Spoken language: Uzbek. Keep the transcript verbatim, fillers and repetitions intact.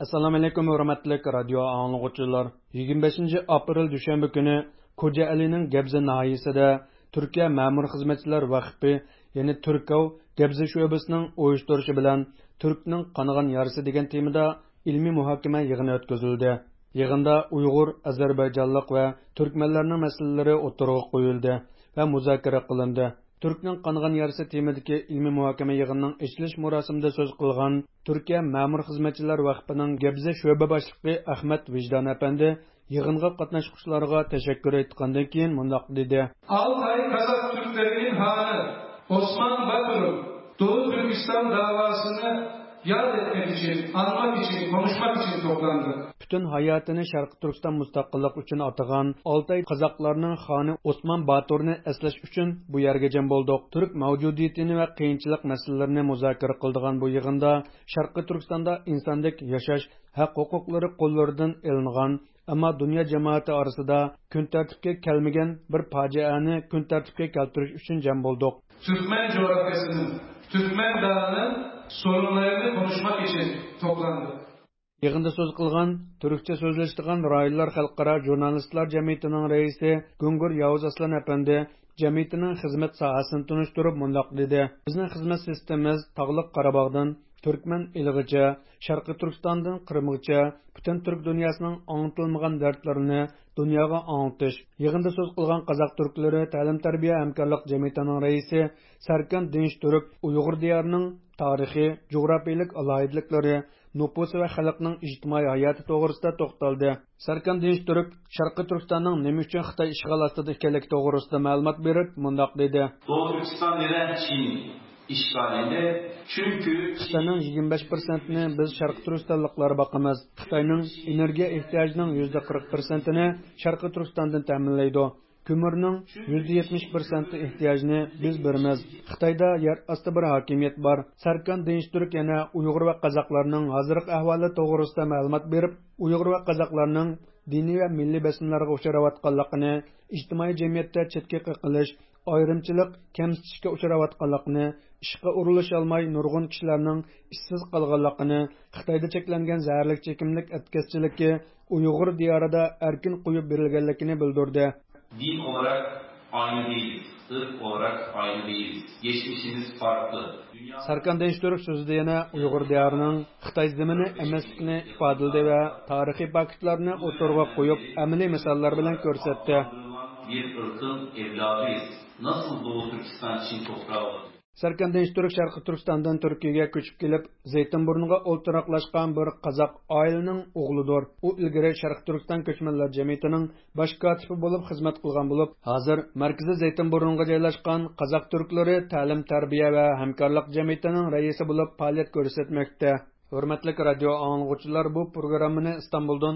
Assalamu alaykum hurmatli radio anglag'uvchilar. yigirma beshinchi aprel dushanba kuni Ko'jaalining Gabza nahiyasida Turkiya ma'mur xizmatchilar vaqfi, ya'ni Turkov Gabza sho'basining uyushtirishi bilan Turkning qonigan yarisi degan temada ilmiy muhokama yig'ini o'tkazildi. Yig'inda Uyg'ur, Ozarbayjonlik va turkmanlarning masalalari o'tirg'a qo'yildi va muzokara qilindi. Türkning qanğan yarısı temadagi ilmiy muhokama yig'inining ochilish marosimida so'z qilgan Turkiya ma'mur xizmatchilar vaqfining Gabza sho'ba boshlig'i Ahmad Vijdon apandi yig'inga qatnashuvchilarga tashakkur aytgandan keyin mundaq dedi. Altay Kazak Türklerinin hanı Osman Batur'un Doğu Türkistan davasını yad etmek için, anmak için, konuşmak için toplandı. Bütün hayatını Şarkı Türkistan mustaqillik uchun atagan Altay Qazaqlarning xoni Osman Baturni eslash uchun bu yerga jam bo'ldik. Turk mavjudiyatini va qiyinchilik masalalarini muzokara qildigan bu yig'inda Sharqi Turkistonda insondek yashash haq-huquqlari qo'llaridan ilingan, ammo dunyo jamoati orasida kun tartibga kelmagan bir fojiani kun tartibga keltirish uchun jam bo'ldik. Türkmen coğrafyasının, Türkmen dağının sorunlarını konuşmak için toplandı. Yig'inda so'z qilgan Turkcha so'zlashadigan rayonlar xalqaro jurnalistlar jamiyatining raisi Gungur Yavuz Aslan apandi jamiyatining xizmat sohasini tunishtirib mundoq dedi. Bizning xizmat sistemamiz Tog'liq Qorabog'dan Turkman Ilg'icha, Sharqi Turkistondan Qrimgacha butun turk dunyosining angltilmagan dardlarini dunyoga anglatish. Yig'inda so'z qilgan Qozoq turklari ta'lim-tarbiya hamkorlik jamiyatining raisi Sarkan Dinch Turk Uyg'ur diyorining tarixiy, jo'grafiyalik alohidliklari, nupusi va xalqning ijtimoiy hayoti to'g'risida to'xtaldi. Sarkan Dinch Turk Sharqi Turkistonning nima uchun Xitoy ishg'ol ostida ekanligi to'g'risida ma'lumot berib, mundoq dedi. Doğu Türkistan neden Çin işgalinde? Çünkü Xitoyning yigirma besh foizini biz Sharqi Turkistonliklar boqamiz. Xitoyning energiya ehtiyojining yuzda qirq foizini Sharqi Turkistondan ta'minlaydi. Kömürning yuzda yetmish foiz ehtiyojini biz beramiz. Xitoyda yer osti bir hokimiyat bor. Sarkan Dinch Turk yana Uyg'ur va qozoqlarning hozirgi ahvoli to'g'risida ma'lumot berib, Uyg'ur va qozoqlarning diniy va milliy bosimlarga uchrayotganligini, ijtimoiy jamiyatda chetga qilish, ayrimchilik, kamsitishga uchrayotganligini, ishga urilish olmay nurg'un kishilarning ishsiz qolganligini, Xitoyda cheklangan zaharli chekimlik atkazchiligi Uyg'ur diyorida erkin qo'yib berilganligini bildirdi. Din olarak aynı değiliz. Irk olarak aynı değiliz. Geçmişimiz farklı. Dünya... Sarkan Dinch Turk sözüde yana Uyg'ur diyorining Xitoy zemini emasligini ifodaladi va tarixiy faktlarni o'tirg'a qo'yib, amaliy misollar bilan ko'rsatdi. Bir ırkın evladıyız. Nasıl Doğu Türkistan Çin toprağı oldu? Sarkan Dinch Turk Sharqi Turkistondan Turkiyaga ko'chib kelib, Zaytinburniga o'ltiraqlashgan bir qozoq oilaning o'g'lidir. U ilgari Sharqi Turkiston ko'chmanlar jamiyatining bosh kotibi bo'lib xizmat qilgan bo'lib, hozir markaziy Zaytinburniga joylashgan qozoq turklari ta'lim-tarbiya va hamkorlik jamiyatining raisi bo'lib faoliyat ko'rsatmoqda. Hurmatli radio anglag'uvchilar, bu programmani Istanbuldan